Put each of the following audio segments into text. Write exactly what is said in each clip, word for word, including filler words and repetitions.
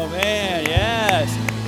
Oh, man, yes.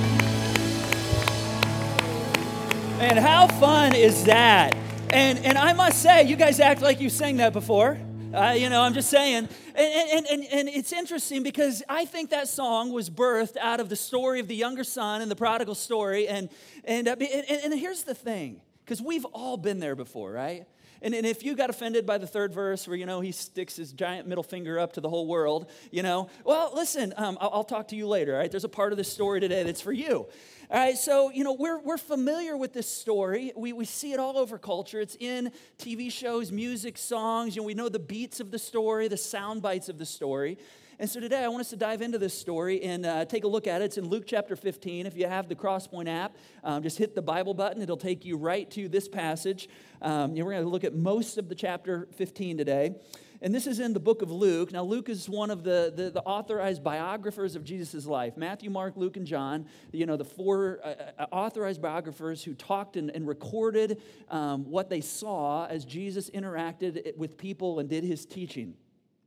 And how fun is that? And and I must say, you guys act like you sang that before. Uh, you know, I'm just saying. And, and, and, and it's interesting because I think that song was birthed out of the story of the younger son and the prodigal story. And, and, uh, and, and here's the thing, because we've all been there before, right? And, and if you got offended by the third verse where, you know, he sticks his giant middle finger up to the whole world, you know, well, listen, um, I'll, I'll talk to you later, all right? There's a part of this story today that's for you. All right, so, you know, we're we're familiar with this story. We we see it all over culture. It's in T V shows, music, songs. You know, we know the beats of the story, the sound bites of the story. And so today I want us to dive into this story and uh, take a look at it. It's in Luke chapter fifteen. If you have the Crosspoint app, um, just hit the Bible button. It'll take you right to this passage. Um, you know, we're going to look at most of the chapter fifteen today. And this is in the book of Luke. Now, Luke is one of the, the, the authorized biographers of Jesus' life. Matthew, Mark, Luke, and John, you know, the four uh, authorized biographers who talked and, and recorded um, what they saw as Jesus interacted with people and did his teaching.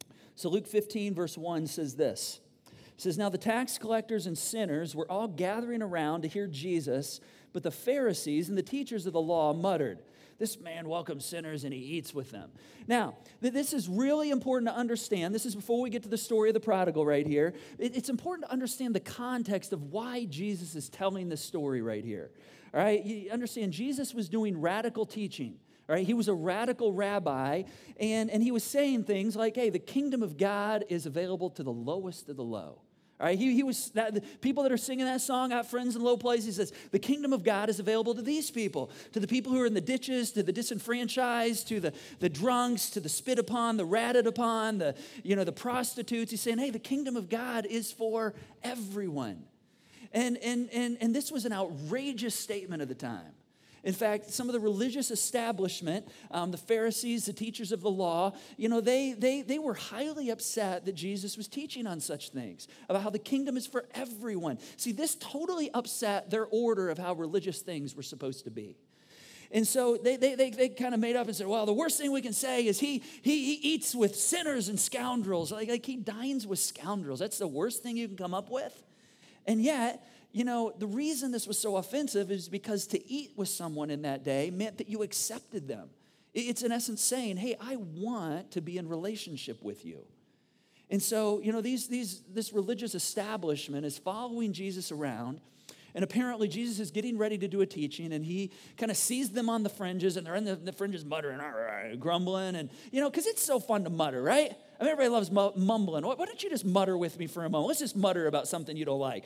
So Luke fifteen, verse one says this. It says, "Now the tax collectors and sinners were all gathering around to hear Jesus, but the Pharisees and the teachers of the law muttered, 'This man welcomes sinners and he eats with them.'" Now, this is really important to understand. This is before we get to the story of the prodigal right here. It's important to understand the context of why Jesus is telling this story right here. All right, you understand Jesus was doing radical teaching. All right, he was a radical rabbi, and, and he was saying things like, hey, the kingdom of God is available to the lowest of the low. All right, he, he was, that, the people that are singing that song, "Out Friends in Low Places," he says, the kingdom of God is available to these people, to the people who are in the ditches, to the disenfranchised, to the, the drunks, to the spit upon, the ratted upon, the, you know, the prostitutes. He's saying, hey, the kingdom of God is for everyone. And, and, and, and this was an outrageous statement of the time. In fact, some of the religious establishment, um, the Pharisees, the teachers of the law, you know, they, they, they were highly upset that Jesus was teaching on such things, about how the kingdom is for everyone. See, this totally upset their order of how religious things were supposed to be. And so they they they, they kind of made up and said, well, the worst thing we can say is he, he, he eats with sinners and scoundrels. Like, like he dines with scoundrels. That's the worst thing you can come up with. And yet, you know, the reason this was so offensive is because to eat with someone in that day meant that you accepted them. It's in essence saying, hey, I want to be in relationship with you. And so, you know, these these this religious establishment is following Jesus around. And apparently Jesus is getting ready to do a teaching, and he kind of sees them on the fringes, and they're in the, the fringes muttering, grumbling, and, you know, because it's so fun to mutter, right? I mean, everybody loves mu- mumbling. Why, why don't you just mutter with me for a moment? Let's just mutter about something you don't like.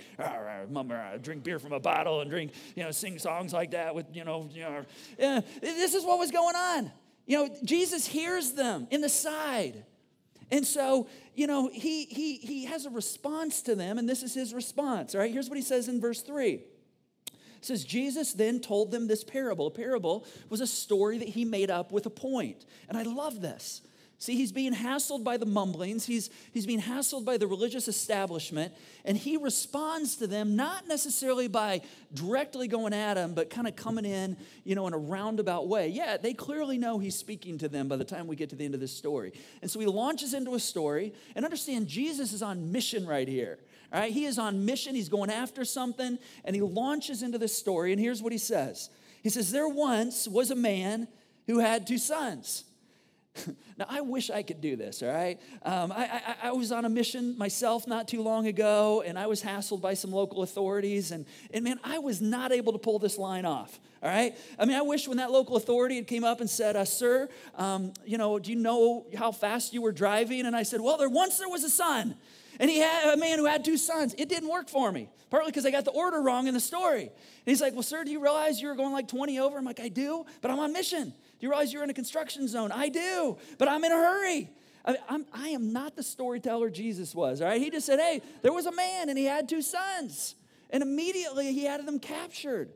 Drink beer from a bottle and drink, you know, sing songs like that with, you know, you know. Yeah, this is what was going on. You know, Jesus hears them in the side. And so, you know, he he he has a response to them, and this is his response. All right, here's what he says in verse three. It says, Jesus then told them this parable. A parable was a story that he made up with a point. And I love this. See, he's being hassled by the mumblings. He's, he's being hassled by the religious establishment. And he responds to them, not necessarily by directly going at them, but kind of coming in, you know, in a roundabout way. Yeah, they clearly know he's speaking to them by the time we get to the end of this story. And so he launches into a story. And understand, Jesus is on mission right here. All right, he is on mission. He's going after something. And he launches into this story. And here's what he says. He says, there once was a man who had two sons. Now, I wish I could do this, all right? Um, I, I, I was on a mission myself not too long ago, and I was hassled by some local authorities, and, and man, I was not able to pull this line off, all right? I mean, I wish when that local authority had came up and said, uh, sir, um, you know, do you know how fast you were driving? And I said, well, there once there was a son, and he had a man who had two sons. It didn't work for me, partly because I got the order wrong in the story. And he's like, well, sir, do you realize you were going like twenty over? I'm like, I do, but I'm on mission. Do you realize you're in a construction zone? I do, but I'm in a hurry. I, I'm, I am not the storyteller Jesus was, all right? He just said, hey, there was a man, and he had two sons. And immediately, he had them captured.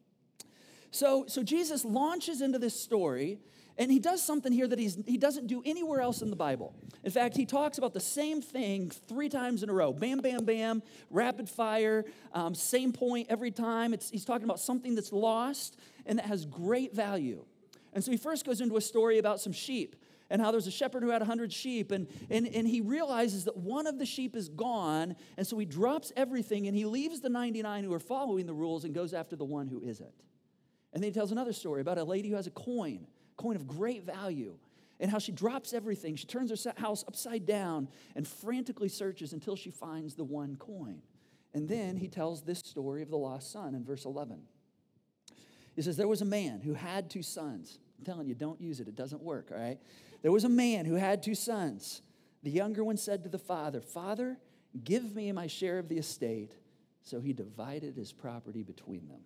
So, so Jesus launches into this story, and he does something here that he's, he doesn't do anywhere else in the Bible. In fact, he talks about the same thing three times in a row. Bam, bam, bam, rapid fire, um, same point every time. It's, he's talking about something that's lost and that has great value. And so he first goes into a story about some sheep. and how there's a shepherd who had a hundred sheep, and, and, and he realizes that one of the sheep is gone, and so he drops everything, and he leaves the ninety-nine who are following the rules and goes after the one who isn't. And then he tells another story about a lady who has a coin, a coin of great value, and how she drops everything. She turns her house upside down and frantically searches until she finds the one coin. And then he tells this story of the lost son in verse eleven. He says, there was a man who had two sons. I'm telling you, don't use it. It doesn't work, all right? There was a man who had two sons. The younger one said to the father, Father, give me my share of the estate. So he divided his property between them.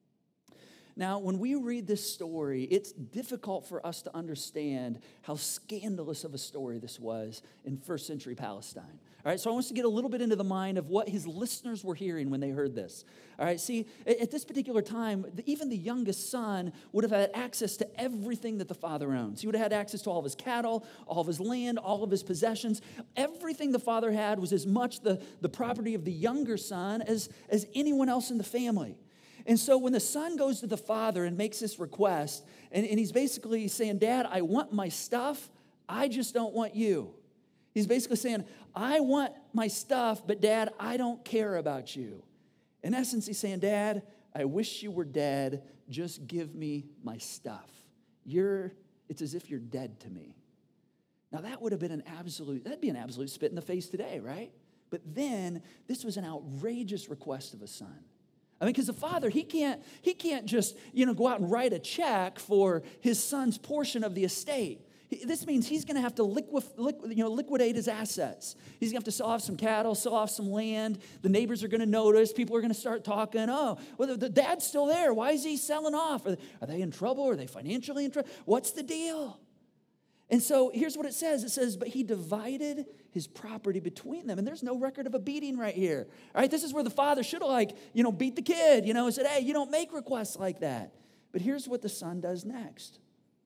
Now, when we read this story, it's difficult for us to understand how scandalous of a story this was in first century Palestine. All right, so I want us to get a little bit into the mind of what his listeners were hearing when they heard this. All right, see, at this particular time, even the youngest son would have had access to everything that the father owns. He would have had access to all of his cattle, all of his land, all of his possessions. Everything the father had was as much the, the property of the younger son as, as anyone else in the family. And so when the son goes to the father and makes this request, and, and he's basically saying, Dad, I want my stuff, I just don't want you. He's basically saying, I want my stuff, but Dad, I don't care about you. In essence, he's saying, Dad, I wish you were dead, just give me my stuff. You're, it's as if you're dead to me. Now that would have been an absolute, that'd be an absolute spit in the face today, right? But then, this was an outrageous request of a son. I mean, because the father, he can't, he can't just, you know, go out and write a check for his son's portion of the estate. He, this means he's going to have to liqui, liqui, you know, liquidate his assets. He's going to have to sell off some cattle, sell off some land. The neighbors are going to notice. People are going to start talking. Oh, well, the, the dad's still there. Why is he selling off? Are they, are they in trouble? Are they financially in trouble? What's the deal? And so here's what it says. It says, but he divided his property between them. And there's no record of a beating right here. All right, this is where the father should have, like, you know, beat the kid, you know, and said, hey, you don't make requests like that. But here's what the son does next.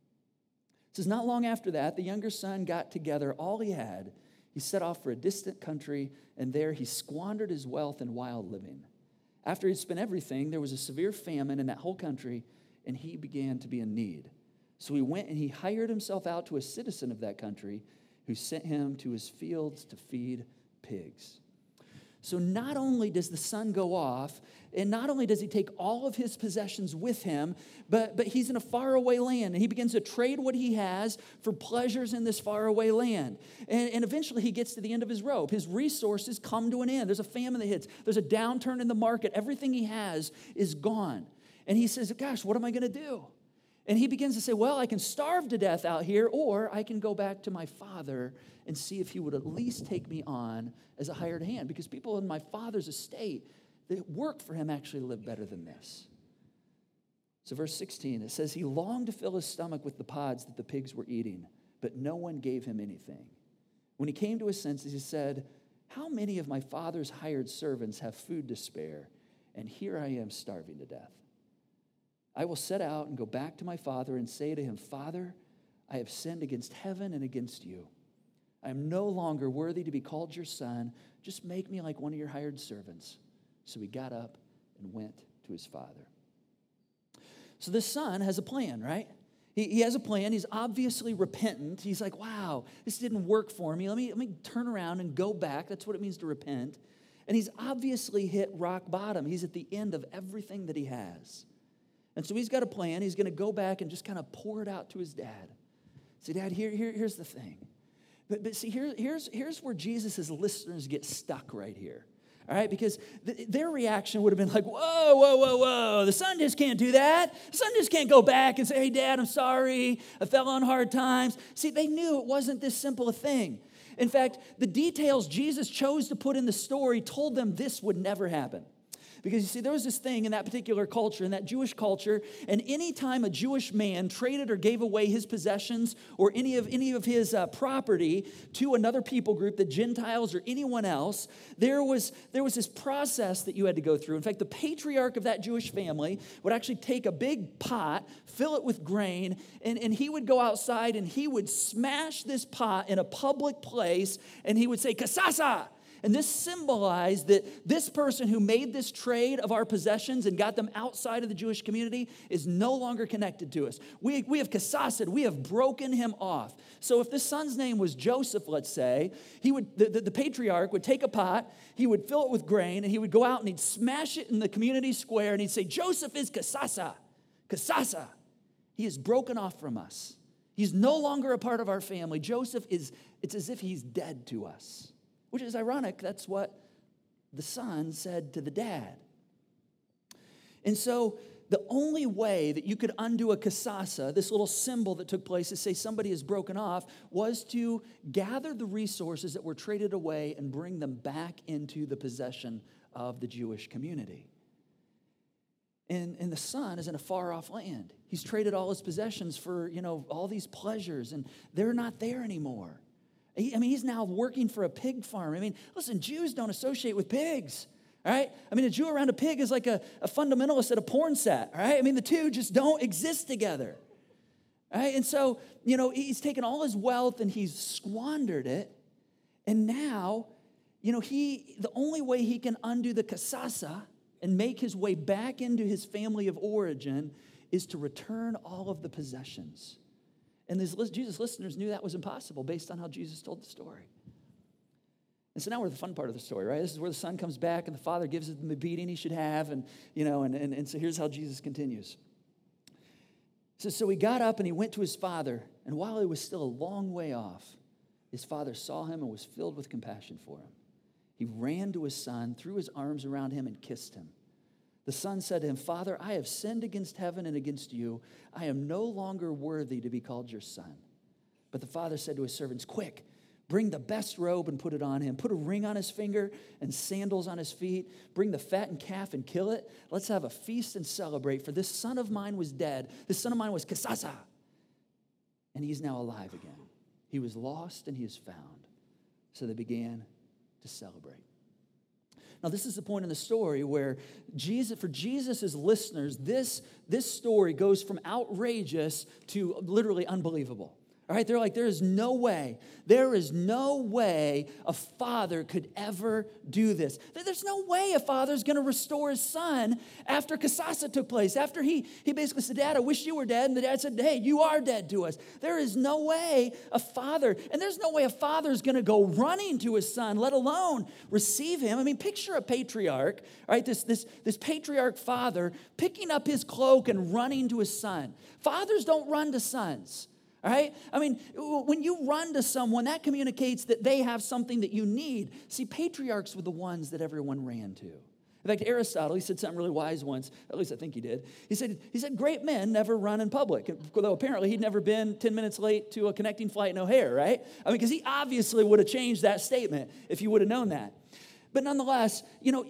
It says, not long after that, the younger son got together all he had. He set off for a distant country, and there he squandered his wealth in wild living. After he'd spent everything, there was a severe famine in that whole country, and he began to be in need. So he went and he hired himself out to a citizen of that country who sent him to his fields to feed pigs. So not only does the son go off, and not only does he take all of his possessions with him, but, but he's in a faraway land, and he begins to trade what he has for pleasures in this faraway land. And, and eventually he gets to the end of his rope. His resources come to an end. There's a famine that hits. There's a downturn in the market. Everything he has is gone. And he says, gosh, what am I going to do? And he begins to say, well, I can starve to death out here, or I can go back to my father and see if he would at least take me on as a hired hand, because people in my father's estate that work for him actually live better than this. So verse sixteen, it says, he longed to fill his stomach with the pods that the pigs were eating, but no one gave him anything. When he came to his senses, he said, how many of my father's hired servants have food to spare, and here I am starving to death? I will set out and go back to my father and say to him, Father, I have sinned against heaven and against you. I am no longer worthy to be called your son. Just make me like one of your hired servants. So he got up and went to his father. So this son has a plan, right? He, he has a plan. He's obviously repentant. He's like, wow, this didn't work for me. Let me, let me turn around and go back. That's what it means to repent. And he's obviously hit rock bottom. He's at the end of everything that he has. And so he's got a plan. He's going to go back and just kind of pour it out to his dad. Say, Dad, here, here, here's the thing. But, but see, here, here's, here's where Jesus' listeners get stuck right here. All right, because th- their reaction would have been like, whoa, whoa, whoa, whoa. The son just can't do that. The son just can't go back and say, hey, Dad, I'm sorry. I fell on hard times. See, they knew it wasn't this simple a thing. In fact, the details Jesus chose to put in the story told them this would never happen. Because you see, there was this thing in that particular culture, in that Jewish culture, and any time a Jewish man traded or gave away his possessions or any of any of his uh, property to another people group, the Gentiles or anyone else, there was, there was this process that you had to go through. In fact, the patriarch of that Jewish family would actually take a big pot, fill it with grain, and, and he would go outside and he would smash this pot in a public place, and he would say, Kasasa! And this symbolized that this person who made this trade of our possessions and got them outside of the Jewish community is no longer connected to us. We, we have kasased, we have broken him off. So if the son's name was Joseph, let's say, he would the, the, the patriarch would take a pot, he would fill it with grain, and he would go out and he'd smash it in the community square, and he'd say, Joseph is kasasa, kasasa. He is broken off from us. He's no longer a part of our family. Joseph is, it's as if he's dead to us. Which is ironic, that's what the son said to the dad. And so the only way that you could undo a kasasa, this little symbol that took place to say somebody is broken off, was to gather the resources that were traded away and bring them back into the possession of the Jewish community. And, and the son is in a far-off land. He's traded all his possessions for, you know, all these pleasures, and they're not there anymore. I mean, he's now working for a pig farm. I mean, listen, Jews don't associate with pigs, all right? I mean, a Jew around a pig is like a, a fundamentalist at a porn set, all right? I mean, the two just don't exist together, all right? And so, you know, he's taken all his wealth and he's squandered it, and now, you know, he the only way he can undo the kasasa and make his way back into his family of origin is to return all of the possessions. And these Jesus listeners knew that was impossible based on how Jesus told the story. And so now we're at the fun part of the story, right? This is where the son comes back and the father gives him the beating he should have. And, you know, and, and, and so here's how Jesus continues. It says, so he got up and he went to his father. And while he was still a long way off, his father saw him and was filled with compassion for him. He ran to his son, threw his arms around him and kissed him. The son said to him, Father, I have sinned against heaven and against you. I am no longer worthy to be called your son. But the father said to his servants, quick, bring the best robe and put it on him. Put a ring on his finger and sandals on his feet. Bring the fattened calf and kill it. Let's have a feast and celebrate. For this son of mine was dead. This son of mine was kasasa. And he's now alive again. He was lost and he is found. So they began to celebrate. Now, this is the point in the story where Jesus, for Jesus' listeners, this, this story goes from outrageous to literally unbelievable. All right, they're like, there is no way, there is no way a father could ever do this. There's no way a father's going to restore his son after kasasa took place, after he, he basically said, Dad, I wish you were dead. And the dad said, hey, you are dead to us. There is no way a father, and there's no way a father's going to go running to his son, let alone receive him. I mean, picture a patriarch, right? This, this, this patriarch father picking up his cloak and running to his son. Fathers don't run to sons. All right? I mean, when you run to someone, that communicates that they have something that you need. See, patriarchs were the ones that everyone ran to. In fact, Aristotle, he said something really wise once, at least I think he did. He said, he said, great men never run in public, though apparently he'd never been ten minutes late to a connecting flight in O'Hare, right? I mean, because he obviously would have changed that statement if he would have known that. But nonetheless, you know,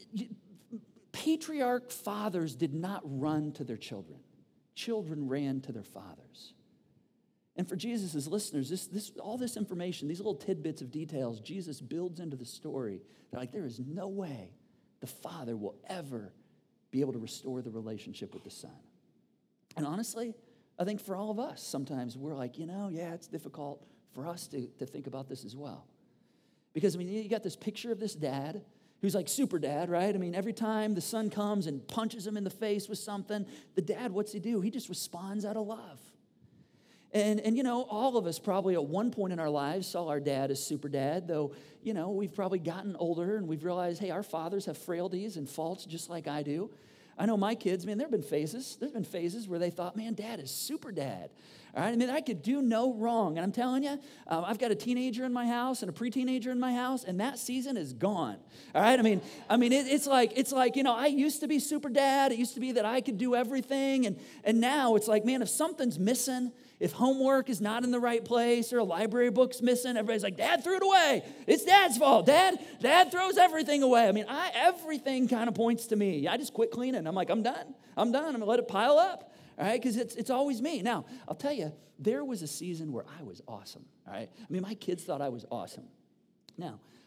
patriarch fathers did not run to their children. Children ran to their fathers. And for Jesus' listeners, this, this, all this information, these little tidbits of details, Jesus builds into the story. They're like, there is no way the father will ever be able to restore the relationship with the son. And honestly, I think for all of us, sometimes we're like, you know, yeah, it's difficult for us to, to think about this as well. Because, I mean, you got this picture of this dad who's like super dad, right? I mean, every time the son comes and punches him in the face with something, the dad, what's he do? He just responds out of love. And, and, you know, all of us probably at one point in our lives saw our dad as super dad, though, you know, we've probably gotten older and we've realized, hey, our fathers have frailties and faults just like I do. I know my kids, man, there have been phases. There's been phases where they thought, man, dad is super dad. All right, I mean, I could do no wrong. And I'm telling you, um, I've got a teenager in my house and a pre-teenager in my house, and that season is gone. All right, I mean, I mean, it, it's like, it's like, you know, I used to be super dad. It used to be that I could do everything. And, and now it's like, man, if something's missing, if homework is not in the right place or a library book's missing, everybody's like, Dad threw it away. It's Dad's fault. Dad, Dad throws everything away. I mean, I, everything kind of points to me. I just quit cleaning. I'm like, I'm done. I'm done. I'm going to let it pile up. All right, because it's, it's always me. Now, I'll tell you, there was a season where I was awesome. All right, I mean, my kids thought I was awesome. Now,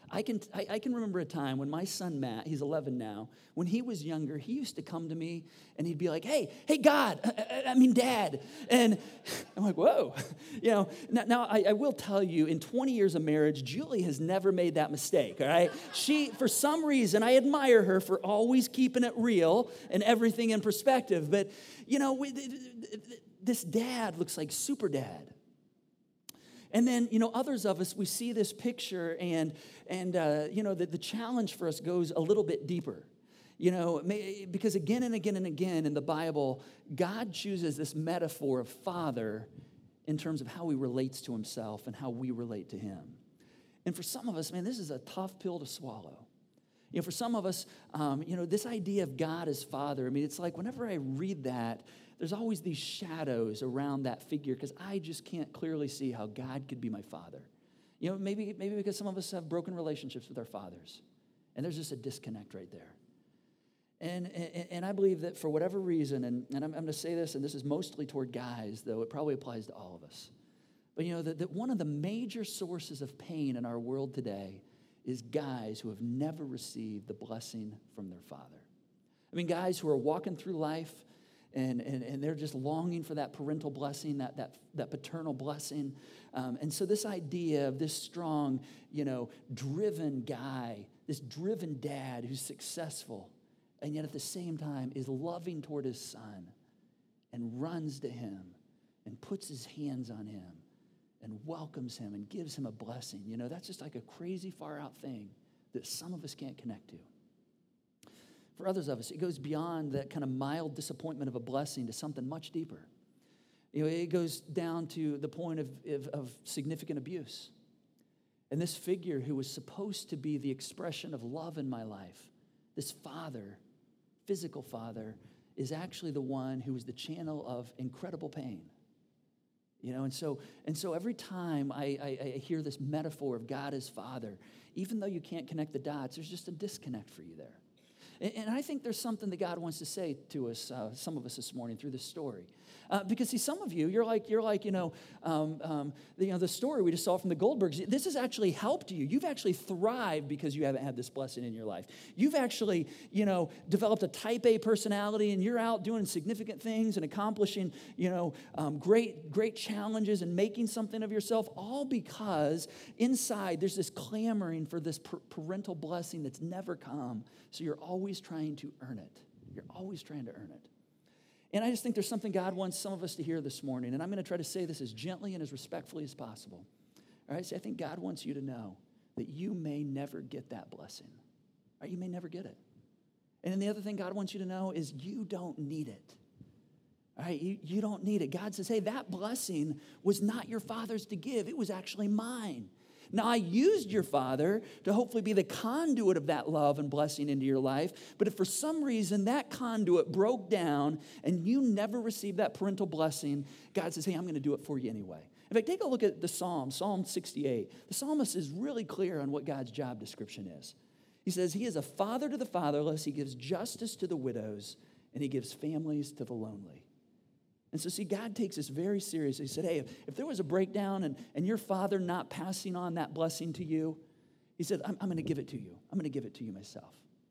I can, I, I can remember a time when my son Matt, he's eleven now, when he was younger, he used to come to me and he'd be like, hey, hey, God, I, I mean, Dad. And I'm like, whoa. You know, now, now I, I will tell you, in twenty years of marriage, Julie has never made that mistake, all right? She, for some reason, I admire her for always keeping it real and everything in perspective. But, you know, we, this dad looks like super dad. And then, you know, others of us, we see this picture and, and uh, you know, the, the challenge for us goes a little bit deeper. You know, because again and again and again in the Bible, God chooses this metaphor of father in terms of how he relates to himself and how we relate to him. And for some of us, man, this is a tough pill to swallow. You know, for some of us, um, you know, this idea of God as father, I mean, it's like whenever I read that, there's always these shadows around that figure because I just can't clearly see how God could be my father. You know, maybe, maybe because some of us have broken relationships with our fathers, and there's just a disconnect right there. And, and, and I believe that for whatever reason, and, and I'm, I'm going to say this, and this is mostly toward guys, though it probably applies to all of us. But, you know, that, that one of the major sources of pain in our world today is guys who have never received the blessing from their father. I mean, guys who are walking through life, And, and, and they're just longing for that parental blessing, that, that, that paternal blessing. Um, and so this idea of this strong, you know, driven guy, this driven dad who's successful, and yet at the same time is loving toward his son and runs to him and puts his hands on him and welcomes him and gives him a blessing. You know, that's just like a crazy far out thing that some of us can't connect to. For others of us, it goes beyond that kind of mild disappointment of a blessing to something much deeper. You know, it goes down to the point of, of, of significant abuse. And this figure who was supposed to be the expression of love in my life, this father, physical father, is actually the one who is the channel of incredible pain. You know, and so and so every time I, I, I hear this metaphor of God as father, even though you can't connect the dots, there's just a disconnect for you there. And I think there's something that God wants to say to us, uh, some of us this morning through this story. Uh, because see, some of you, you're like, you're like, you know, um, um, the, you know, the story we just saw from the Goldbergs. This has actually helped you. You've actually thrived because you haven't had this blessing in your life. You've actually, you know, developed a type A personality, and you're out doing significant things and accomplishing, you know, um, great, great challenges and making something of yourself. All because inside there's this clamoring for this per- parental blessing that's never come. So you're always trying to earn it. You're always trying to earn it. And I just think there's something God wants some of us to hear this morning. And I'm going to try to say this as gently and as respectfully as possible. All right, so I think God wants you to know that you may never get that blessing. All right, you may never get it. And then the other thing God wants you to know is you don't need it. All right, you, you don't need it. God says, hey, that blessing was not your father's to give. It was actually mine. Now, I used your father to hopefully be the conduit of that love and blessing into your life. But if for some reason that conduit broke down and you never received that parental blessing, God says, hey, I'm going to do it for you anyway. In fact, take a look at the Psalm, Psalm sixty-eight. The psalmist is really clear on what God's job description is. He says, he is a father to the fatherless, he gives justice to the widows, and he gives families to the lonely. And so, see, God takes this very seriously. He said, hey, if, if there was a breakdown and, and your father not passing on that blessing to you, he said, I'm, I'm going to give it to you. I'm going to give it to you myself.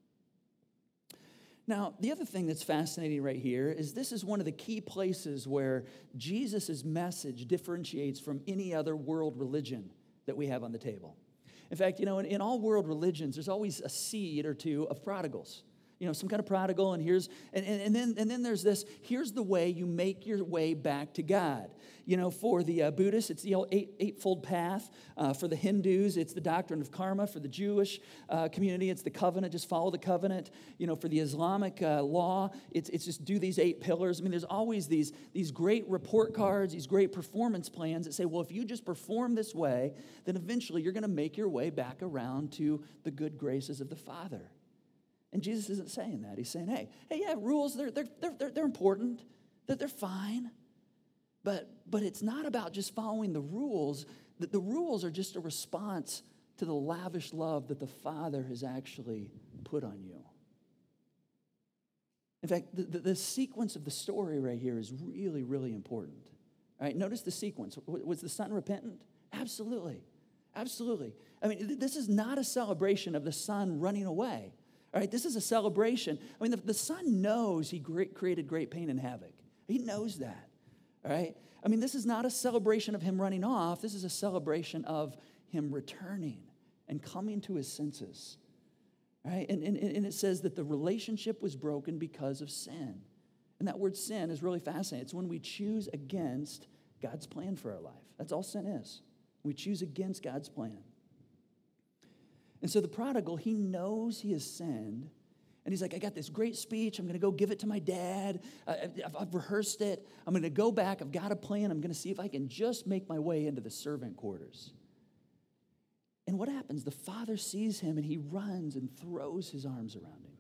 Now, the other thing that's fascinating right here is this is one of the key places where Jesus' message differentiates from any other world religion that we have on the table. In fact, you know, in, in all world religions, there's always a seed or two of prodigals. You know, some kind of prodigal, and here's, and, and, and then and then there's this, here's the way you make your way back to God. You know, for the uh, Buddhists, it's the eight, eightfold path. Uh, for the Hindus, it's the doctrine of karma. For the Jewish uh, community, it's the covenant, just follow the covenant. You know, for the Islamic uh, law, it's it's just do these eight pillars. I mean, there's always these, these great report cards, these great performance plans that say, well, if you just perform this way, then eventually you're going to make your way back around to the good graces of the Father. And Jesus isn't saying that. He's saying, hey, hey, yeah, rules, they're, they're, they're, they're important, that they're fine. But, but it's not about just following the rules. The, the rules are just a response to the lavish love that the Father has actually put on you. In fact, the, the, the sequence of the story right here is really, really important. All right, notice the sequence. Was the son repentant? Absolutely. Absolutely. I mean, th- this is not a celebration of the son running away. All right, this is a celebration. I mean, the, the son knows he great, created great pain and havoc. He knows that. All right? I mean, this is not a celebration of him running off. This is a celebration of him returning and coming to his senses. All right? And, and, and it says that the relationship was broken because of sin. And that word sin is really fascinating. It's when we choose against God's plan for our life. That's all sin is. We choose against God's plan. And so the prodigal, he knows he has sinned. And he's like, I got this great speech. I'm going to go give it to my dad. I, I've, I've rehearsed it. I'm going to go back. I've got a plan. I'm going to see if I can just make my way into the servant quarters. And what happens? The father sees him, and he runs and throws his arms around him.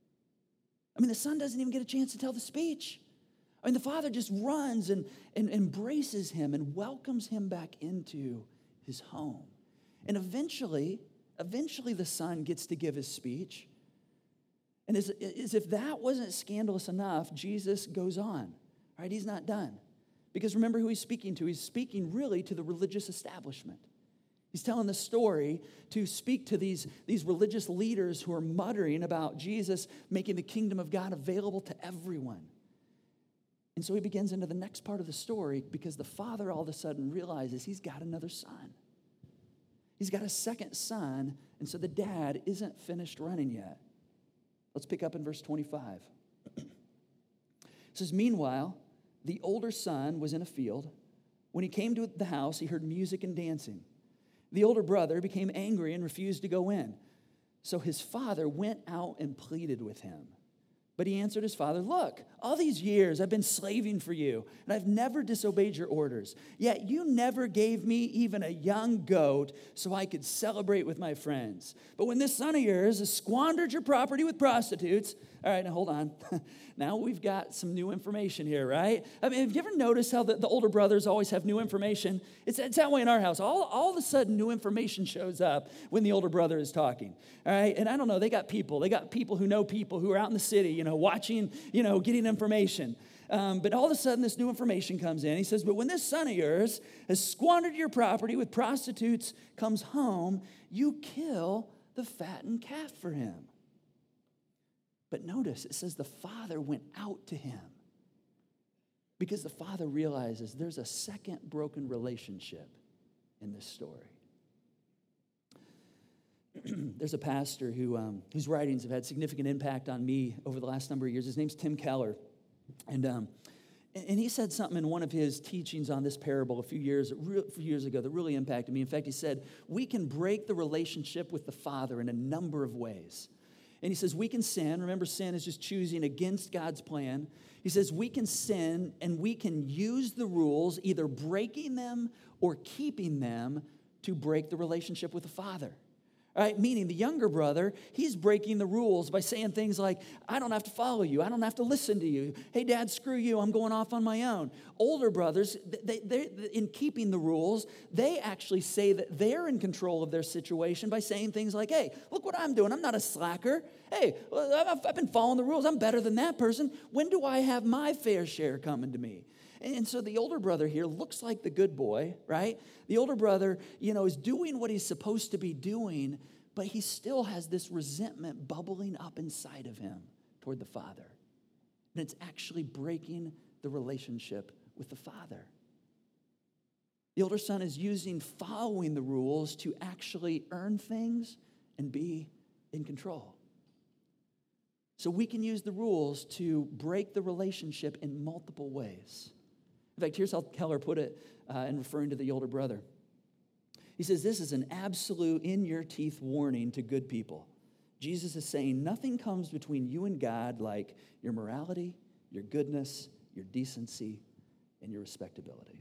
I mean, the son doesn't even get a chance to tell the speech. I mean, the father just runs and, and embraces him and welcomes him back into his home. And eventually, eventually the son gets to give his speech. And as, as if that wasn't scandalous enough, Jesus goes on. Right? He's not done. Because remember who he's speaking to. He's speaking really to the religious establishment. He's telling the story to speak to these, these religious leaders who are muttering about Jesus making the kingdom of God available to everyone. And so he begins into the next part of the story because the father all of a sudden realizes he's got another son. He's got a second son, and so the dad isn't finished running yet. Let's pick up in verse twenty-five. It says, meanwhile, the older son was in a field. When he came to the house, he heard music and dancing. The older brother became angry and refused to go in. So his father went out and pleaded with him. But he answered his father, look, all these years I've been slaving for you, and I've never disobeyed your orders. Yet you never gave me even a young goat so I could celebrate with my friends. But when this son of yours has squandered your property with prostitutes, all right, now hold on. Now we've got some new information here, right? I mean, have you ever noticed how the, the older brothers always have new information? It's, it's that way in our house. All, all of a sudden, new information shows up when the older brother is talking, all right? And I don't know, they got people. They got people who know people who are out in the city, you know, watching, you know, getting information. Um, but all of a sudden, this new information comes in. He says, but when this son of yours has squandered your property with prostitutes, comes home, you kill the fattened calf for him. But notice, it says the father went out to him because the father realizes there's a second broken relationship in this story. There's a pastor who um, whose writings have had significant impact on me over the last number of years. His name's Tim Keller. And um, and he said something in one of his teachings on this parable a few years, a few years ago that really impacted me. In fact, he said, we can break the relationship with the father in a number of ways. And he says, we can sin. Remember, sin is just choosing against God's plan. He says, we can sin and we can use the rules, either breaking them or keeping them to break the relationship with the Father. All right, meaning the younger brother, he's breaking the rules by saying things like, I don't have to follow you. I don't have to listen to you. Hey, Dad, screw you. I'm going off on my own. Older brothers, they, they, in keeping the rules, they actually say that they're in control of their situation by saying things like, hey, look what I'm doing. I'm not a slacker. Hey, I've, I've been following the rules. I'm better than that person. When do I have my fair share coming to me? And so the older brother here looks like the good boy, right? The older brother, you know, is doing what he's supposed to be doing, but he still has this resentment bubbling up inside of him toward the father. And it's actually breaking the relationship with the father. The older son is using following the rules to actually earn things and be in control. So we can use the rules to break the relationship in multiple ways. In fact, here's how Keller put it uh, in referring to the older brother. He says, this is an absolute in-your-teeth warning to good people. Jesus is saying nothing comes between you and God like your morality, your goodness, your decency, and your respectability.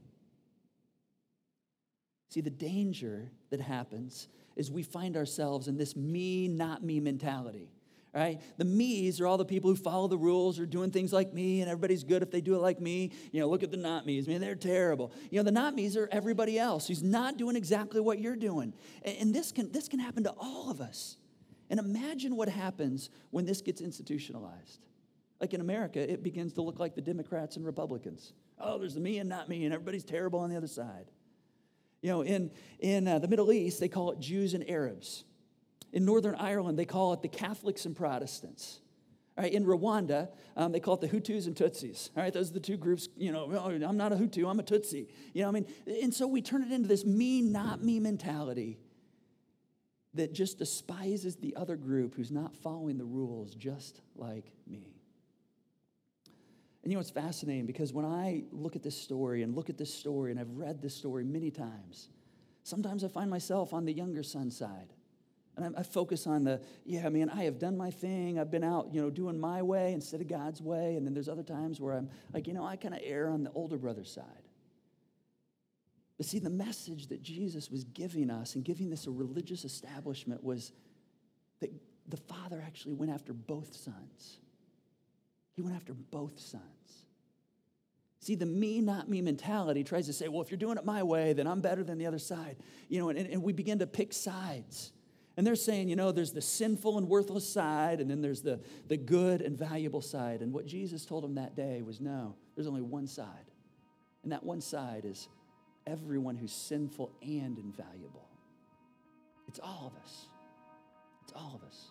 See, the danger that happens is we find ourselves in this me, not me mentality. Right? The me's are all the people who follow the rules, are doing things like me, and everybody's good if they do it like me. You know, look at the not me's. I mean, they're terrible. You know, the not me's are everybody else who's not doing exactly what you're doing. And, and this can this can happen to all of us. And imagine what happens when this gets institutionalized. Like in America, it begins to look like the Democrats and Republicans. Oh, there's the me and not me, and everybody's terrible on the other side. You know, in, in uh, the Middle East, they call it Jews and Arabs. In Northern Ireland, they call it the Catholics and Protestants. All right, in Rwanda, um, they call it the Hutus and Tutsis. All right, those are the two groups, you know, oh, I'm not a Hutu, I'm a Tutsi. You know, I mean, and so we turn it into this me, not me mentality that just despises the other group who's not following the rules just like me. And you know, it's fascinating because when I look at this story and look at this story, and I've read this story many times, sometimes I find myself on the younger son side. And I, I focus on the, yeah, man, I have done my thing. I've been out, you know, doing my way instead of God's way. And then there's other times where I'm like, you know, I kind of err on the older brother's side. But see, the message that Jesus was giving us and giving this a religious establishment was that the Father actually went after both sons. He went after both sons. See, the me, not me mentality tries to say, well, if you're doing it my way, then I'm better than the other side. You know, and, and we begin to pick sides. And they're saying, you know, there's the sinful and worthless side, and then there's the, the good and valuable side. And what Jesus told them that day was, no, there's only one side. And that one side is everyone who's sinful and invaluable. It's all of us. It's all of us.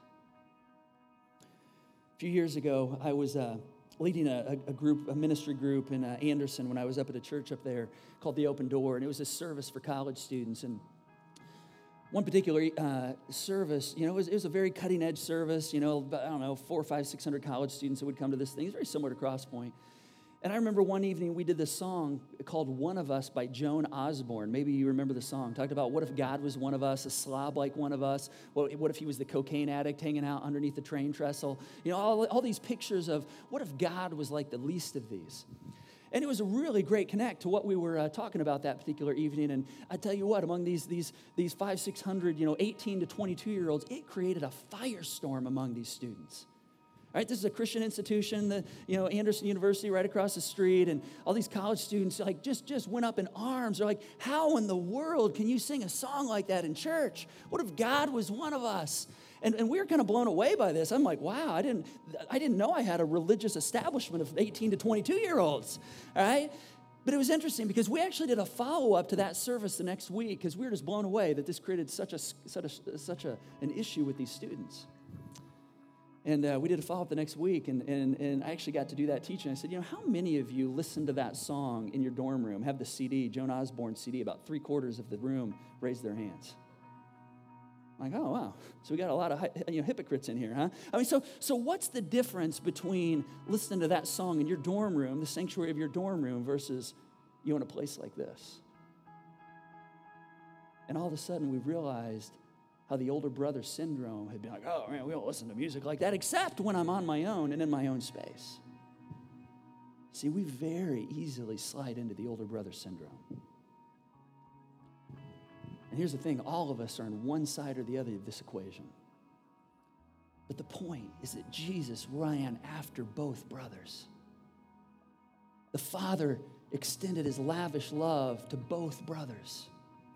A few years ago, I was uh, leading a, a group, a ministry group in uh, Anderson when I was up at a church up there called The Open Door, and it was a service for college students. And one particular uh, service, you know, it was, it was a very cutting-edge service. You know, I don't know, four, five, six hundred college students that would come to this thing. It's very similar to Crosspoint. And I remember one evening we did this song called "One of Us" by Joan Osborne. Maybe you remember the song. Talked about what if God was one of us, a slob like one of us? What, what if he was the cocaine addict hanging out underneath the train trestle? You know, all, all these pictures of what if God was like the least of these? And it was a really great connect to what we were uh, talking about that particular evening. And I tell you what, among these these these five, six hundred, you know, eighteen to twenty-two year olds, it created a firestorm among these students. All right, this is a Christian institution, the you know Anderson University right across the street, and all these college students like just just went up in arms. They're like, how in the world can you sing a song like that in church? What if God was one of us? And, and we were kind of blown away by this. I'm like, wow, I didn't, I didn't know I had a religious establishment of eighteen to twenty-two year olds, all right? But it was interesting because we actually did a follow-up to that service the next week because we were just blown away that this created such a, such a, such a, an issue with these students. And uh, we did a follow-up the next week, and, and, and I actually got to do that teaching. I said, you know, how many of you listened to that song in your dorm room, have the C D, Joan Osborne C D? About three-quarters of the room raised their hands. I'm like, oh, wow. So we got a lot of you know, hypocrites in here, huh? I mean, so so what's the difference between listening to that song in your dorm room, the sanctuary of your dorm room, versus you in a place like this? And all of a sudden, we realized how the older brother syndrome had been like, oh, man, we don't listen to music like that, except when I'm on my own and in my own space. See, we very easily slide into the older brother syndrome. And here's the thing, all of us are on one side or the other of this equation. But the point is that Jesus ran after both brothers. The Father extended his lavish love to both brothers.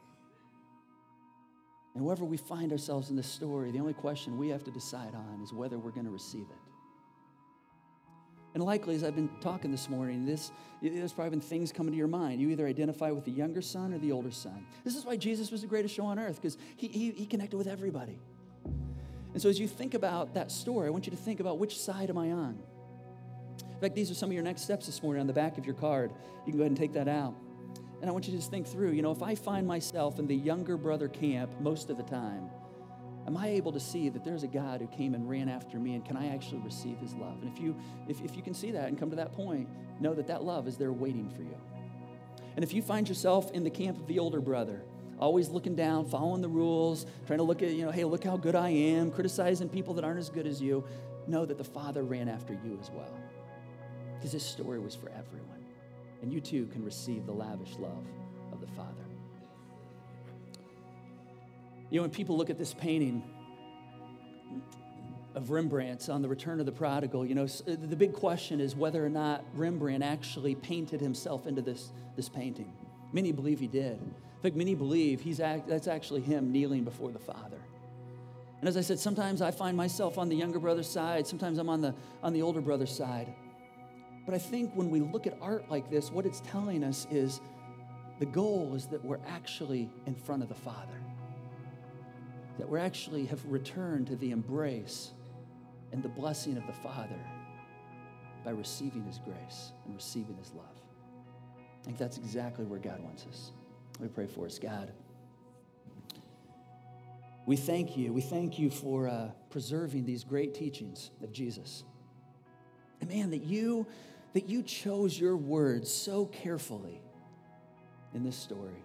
And wherever we find ourselves in this story, the only question we have to decide on is whether we're going to receive it. And likely, as I've been talking this morning, this, there's probably been things coming to your mind. You either identify with the younger son or the older son. This is why Jesus was the greatest show on earth, because he, he, he connected with everybody. And so as you think about that story, I want you to think about which side am I on? In fact, these are some of your next steps this morning on the back of your card. You can go ahead and take that out. And I want you to just think through, you know, if I find myself in the younger brother camp most of the time, am I able to see that there's a God who came and ran after me, and can I actually receive his love? And if you if, if you can see that and come to that point, know that that love is there waiting for you. And if you find yourself in the camp of the older brother, always looking down, following the rules, trying to look at, you know, hey, look how good I am, criticizing people that aren't as good as you, know that the Father ran after you as well. Because this story was for everyone. And you too can receive the lavish love of the Father. You know, when people look at this painting of Rembrandt's on the Return of the Prodigal, you know, the big question is whether or not Rembrandt actually painted himself into this, this painting. Many believe he did. In fact, many believe he's act, that's actually him kneeling before the Father. And as I said, sometimes I find myself on the younger brother's side. Sometimes I'm on the, on the older brother's side. But I think when we look at art like this, what it's telling us is The goal is that we're actually in front of the Father, that we actually have returned to the embrace and the blessing of the Father by receiving his grace and receiving his love. I think that's exactly where God wants us. Let me pray for us. God, we thank you. We thank you for uh, preserving these great teachings of Jesus. And man, that you, that you chose your words so carefully in this story.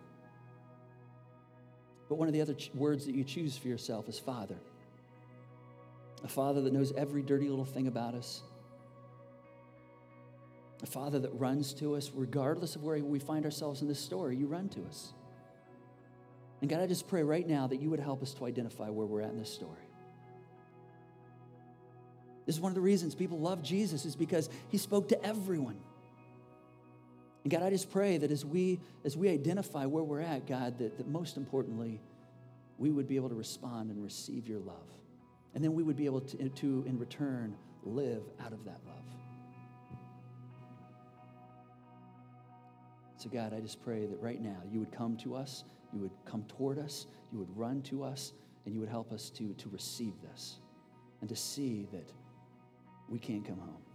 But one of the other ch- words that you choose for yourself is Father. A Father that knows every dirty little thing about us. A Father that runs to us regardless of where we find ourselves in this story. You run to us. And God, I just pray right now that you would help us to identify where we're at in this story. This is one of the reasons people love Jesus, is because he spoke to everyone. And God, I just pray that as we as we identify where we're at, God, that, that most importantly, we would be able to respond and receive your love. And then we would be able to, to in return, live out of that love. So God, I just pray that right now you would come to us, you would come toward us, you would run to us, and you would help us to, to receive this and to see that we can't come home.